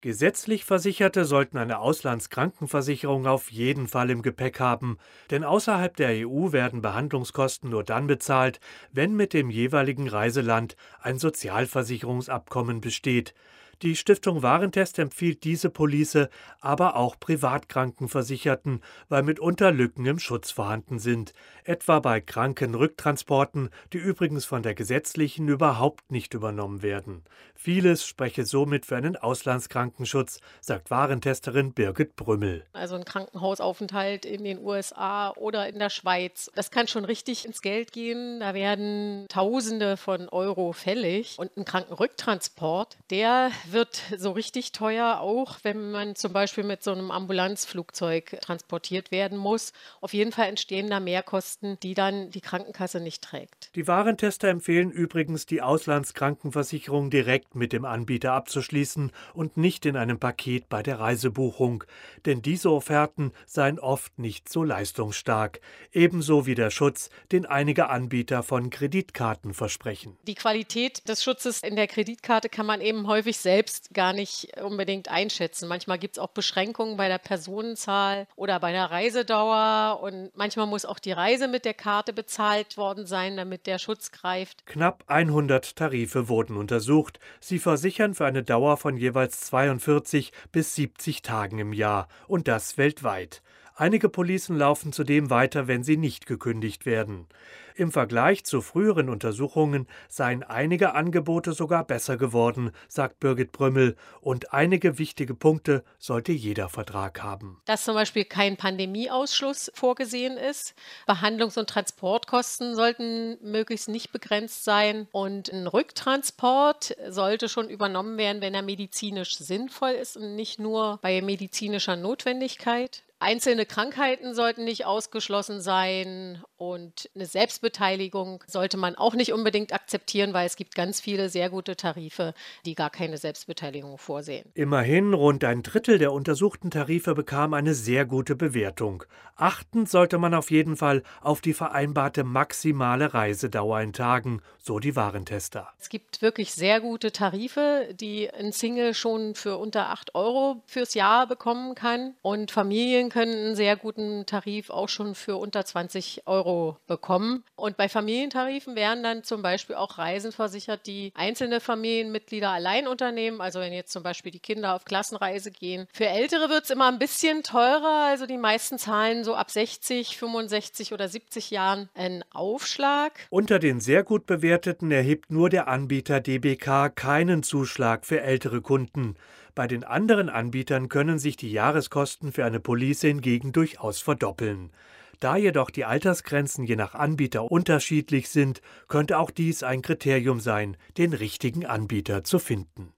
Gesetzlich Versicherte sollten eine Auslandskrankenversicherung auf jeden Fall im Gepäck haben, denn außerhalb der EU werden Behandlungskosten nur dann bezahlt, wenn mit dem jeweiligen Reiseland ein Sozialversicherungsabkommen besteht. Die Stiftung Warentest empfiehlt diese Police aber auch Privatkrankenversicherten, weil mitunter Lücken im Schutz vorhanden sind, etwa bei Krankenrücktransporten, die übrigens von der gesetzlichen überhaupt nicht übernommen werden. Vieles spreche somit für einen Auslandskrankenschutz, sagt Warentesterin Birgit Brümmel. Also ein Krankenhausaufenthalt in den USA oder in der Schweiz, das kann schon richtig ins Geld gehen. Da werden Tausende von Euro fällig. Und ein Krankenrücktransport, der wird so richtig teuer, auch wenn man zum Beispiel mit so einem Ambulanzflugzeug transportiert werden muss. Auf jeden Fall entstehen da Mehrkosten, die dann die Krankenkasse nicht trägt. Die Warentester empfehlen übrigens, die Auslandskrankenversicherung direkt mit dem Anbieter abzuschließen und nicht in einem Paket bei der Reisebuchung. Denn diese Offerten seien oft nicht so leistungsstark. Ebenso wie der Schutz, den einige Anbieter von Kreditkarten versprechen. Die Qualität des Schutzes in der Kreditkarte kann man eben häufig selbst gar nicht unbedingt einschätzen. Manchmal gibt es auch Beschränkungen bei der Personenzahl oder bei der Reisedauer und manchmal muss auch die Reise mit der Karte bezahlt worden sein, damit der Schutz greift. Knapp 100 Tarife wurden untersucht. Sie versichern für eine Dauer von jeweils 42 bis 70 Tagen im Jahr und das weltweit. Einige Policen laufen zudem weiter, wenn sie nicht gekündigt werden. Im Vergleich zu früheren Untersuchungen seien einige Angebote sogar besser geworden, sagt Birgit Brümmel. Und einige wichtige Punkte sollte jeder Vertrag haben. Dass zum Beispiel kein Pandemieausschluss vorgesehen ist. Behandlungs- und Transportkosten sollten möglichst nicht begrenzt sein. Und ein Rücktransport sollte schon übernommen werden, wenn er medizinisch sinnvoll ist und nicht nur bei medizinischer Notwendigkeit. Einzelne Krankheiten sollten nicht ausgeschlossen sein und eine Selbstbeteiligung sollte man auch nicht unbedingt akzeptieren, weil es gibt ganz viele sehr gute Tarife, die gar keine Selbstbeteiligung vorsehen. Immerhin rund ein Drittel der untersuchten Tarife bekam eine sehr gute Bewertung. Achten sollte man auf jeden Fall auf die vereinbarte maximale Reisedauer in Tagen, so die Warentester. Es gibt wirklich sehr gute Tarife, die ein Single schon für unter 8 Euro fürs Jahr bekommen kann und Familien können einen sehr guten Tarif auch schon für unter 20 Euro bekommen. Und bei Familientarifen werden dann zum Beispiel auch Reisen versichert, die einzelne Familienmitglieder allein unternehmen. Also wenn jetzt zum Beispiel die Kinder auf Klassenreise gehen. Für Ältere wird es immer ein bisschen teurer. Also die meisten zahlen so ab 60, 65 oder 70 Jahren einen Aufschlag. Unter den sehr gut bewerteten erhebt nur der Anbieter DBK keinen Zuschlag für ältere Kunden. Bei den anderen Anbietern können sich die Jahreskosten für eine Police hingegen durchaus verdoppeln. Da jedoch die Altersgrenzen je nach Anbieter unterschiedlich sind, könnte auch dies ein Kriterium sein, den richtigen Anbieter zu finden.